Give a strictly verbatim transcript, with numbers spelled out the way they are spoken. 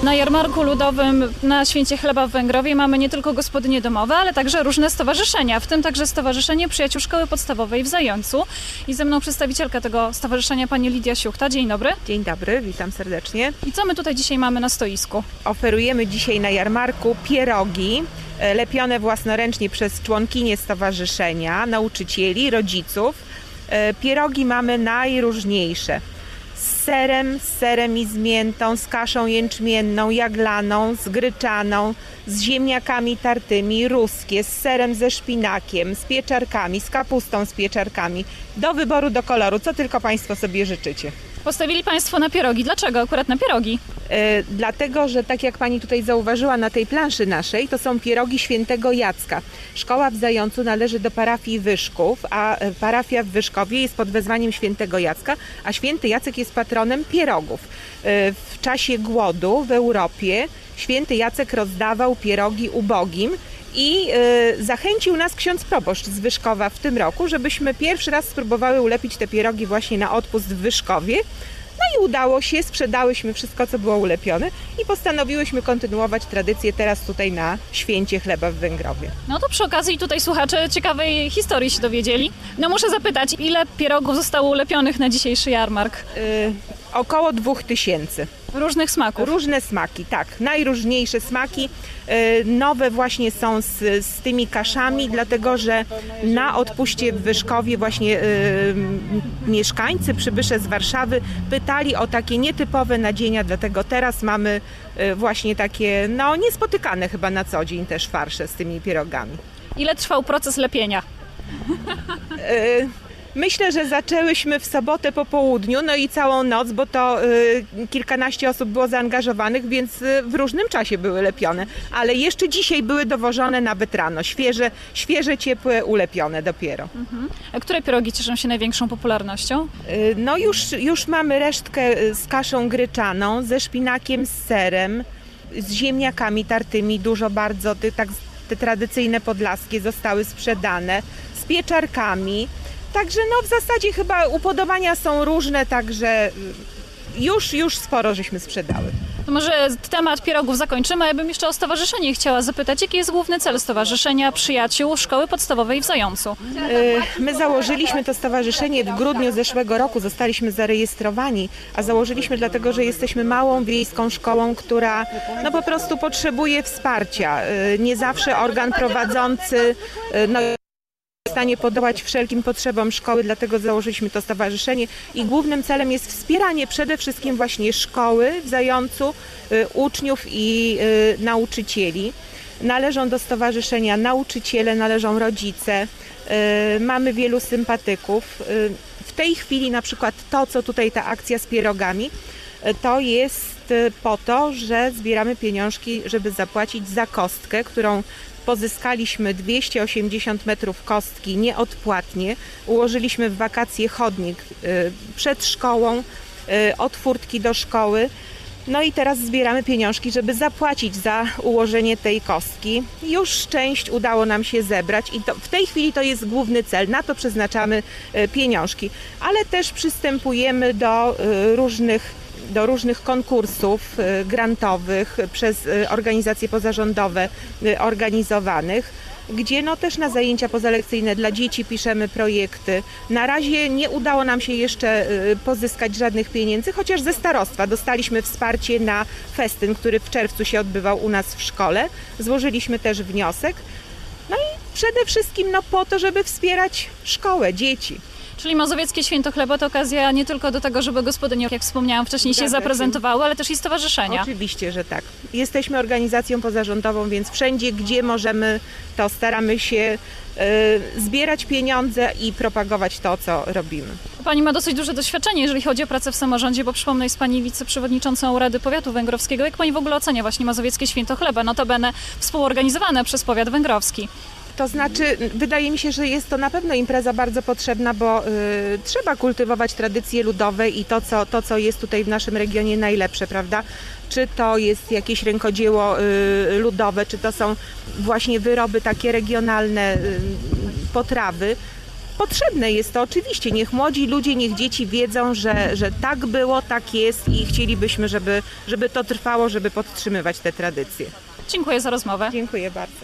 Na jarmarku ludowym na Święcie Chleba w Węgrowie mamy nie tylko gospodynie domowe, ale także różne stowarzyszenia, w tym także Stowarzyszenie Przyjaciół Szkoły Podstawowej w Zającu. I ze mną przedstawicielka tego stowarzyszenia, pani Lidia Siuchta. Dzień dobry. Dzień dobry, witam serdecznie. I co my tutaj dzisiaj mamy na stoisku? Oferujemy dzisiaj na jarmarku pierogi lepione własnoręcznie przez członkinie stowarzyszenia, nauczycieli, rodziców. Pierogi mamy najróżniejsze. Z serem, z serem i z miętą, z kaszą jęczmienną, jaglaną, z gryczaną, z ziemniakami tartymi, ruskie, z serem ze szpinakiem, z pieczarkami, z kapustą z pieczarkami. Do wyboru, do koloru, co tylko Państwo sobie życzycie. Postawili Państwo na pierogi. Dlaczego akurat na pierogi? E, dlatego, że tak jak Pani tutaj zauważyła na tej planszy naszej, to są pierogi Świętego Jacka. Szkoła w Zającu należy do parafii Wyszków, a parafia w Wyszkowie jest pod wezwaniem Świętego Jacka, a Święty Jacek jest patronem pierogów. E, w czasie głodu w Europie Święty Jacek rozdawał pierogi ubogim i y, zachęcił nas ksiądz proboszcz z Wyszkowa w tym roku, żebyśmy pierwszy raz spróbowały ulepić te pierogi właśnie na odpust w Wyszkowie. No i udało się, sprzedałyśmy wszystko, co było ulepione i postanowiłyśmy kontynuować tradycję teraz tutaj na Święcie Chleba w Węgrowie. No to przy okazji tutaj słuchacze ciekawej historii się dowiedzieli. No muszę zapytać, ile pierogów zostało ulepionych na dzisiejszy jarmark? Y, około dwóch tysięcy. Różnych smaków? Różne smaki, tak. Najróżniejsze smaki. Nowe właśnie są z, z tymi kaszami, dlatego że na odpuście w Wyszkowie właśnie y, mieszkańcy, przybysze z Warszawy pytali o takie nietypowe nadzienia, dlatego teraz mamy y, właśnie takie, no niespotykane chyba na co dzień też farsze z tymi pierogami. Ile trwał proces lepienia? Y, Myślę, że zaczęłyśmy w sobotę po południu, no i całą noc, bo to y, kilkanaście osób było zaangażowanych, więc y, w różnym czasie były lepione. Ale jeszcze dzisiaj były dowożone nawet rano, świeże, świeże ciepłe, ulepione dopiero. Mhm. A które pierogi cieszą się największą popularnością? Y, no już, już mamy resztkę z kaszą gryczaną, ze szpinakiem, z serem, z ziemniakami tartymi, dużo bardzo, te, tak, te tradycyjne podlaskie zostały sprzedane, z pieczarkami. Także no w zasadzie chyba upodobania są różne, także już, już sporo żeśmy sprzedały. To może temat pierogów zakończymy, a ja bym jeszcze o stowarzyszenie chciała zapytać, jaki jest główny cel Stowarzyszenia Przyjaciół Szkoły Podstawowej w Zającu? My założyliśmy to stowarzyszenie w grudniu zeszłego roku, zostaliśmy zarejestrowani, a założyliśmy dlatego, że jesteśmy małą wiejską szkołą, która no po prostu potrzebuje wsparcia. Nie zawsze organ prowadzący no, w stanie podołać wszelkim potrzebom szkoły, dlatego założyliśmy to stowarzyszenie i głównym celem jest wspieranie przede wszystkim właśnie szkoły w Zającu, y, uczniów i y, nauczycieli. Należą do stowarzyszenia nauczyciele, należą rodzice, y, mamy wielu sympatyków. Y, w tej chwili na przykład to, co tutaj ta akcja z pierogami, y, to jest y, po to, że zbieramy pieniążki, żeby zapłacić za kostkę, którą pozyskaliśmy dwieście osiemdziesiąt metrów kostki nieodpłatnie. Ułożyliśmy w wakacje chodnik przed szkołą, od furtki do szkoły. No i teraz zbieramy pieniążki, żeby zapłacić za ułożenie tej kostki. Już część udało nam się zebrać i to, w tej chwili to jest główny cel, na to przeznaczamy pieniążki. Ale też przystępujemy do różnych do różnych konkursów grantowych przez organizacje pozarządowe organizowanych, gdzie no też na zajęcia pozalekcyjne dla dzieci piszemy projekty. Na razie nie udało nam się jeszcze pozyskać żadnych pieniędzy, chociaż ze starostwa dostaliśmy wsparcie na festyn, który w czerwcu się odbywał u nas w szkole. Złożyliśmy też wniosek. No i przede wszystkim no po to, żeby wspierać szkołę, dzieci. Czyli Mazowieckie Święto Chleba to okazja nie tylko do tego, żeby gospodynie, jak wspomniałam wcześniej, się zaprezentowały, ale też i stowarzyszenia. Oczywiście, że tak. Jesteśmy organizacją pozarządową, więc wszędzie, gdzie możemy, to staramy się y, zbierać pieniądze i propagować to, co robimy. Pani ma dosyć duże doświadczenie, jeżeli chodzi o pracę w samorządzie, bo przypomnę, jest Pani wiceprzewodniczącą Rady Powiatu Węgrowskiego. Jak Pani w ogóle ocenia właśnie Mazowieckie Święto Chleba, notabene współorganizowane przez powiat węgrowski? To znaczy, wydaje mi się, że jest to na pewno impreza bardzo potrzebna, bo y, trzeba kultywować tradycje ludowe i to co, to, co jest tutaj w naszym regionie najlepsze, prawda? Czy to jest jakieś rękodzieło y, ludowe, czy to są właśnie wyroby takie regionalne, y, potrawy. potrzebne jest to oczywiście. Niech młodzi ludzie, niech dzieci wiedzą, że, że tak było, tak jest i chcielibyśmy, żeby, żeby to trwało, żeby podtrzymywać te tradycje. Dziękuję za rozmowę. Dziękuję bardzo.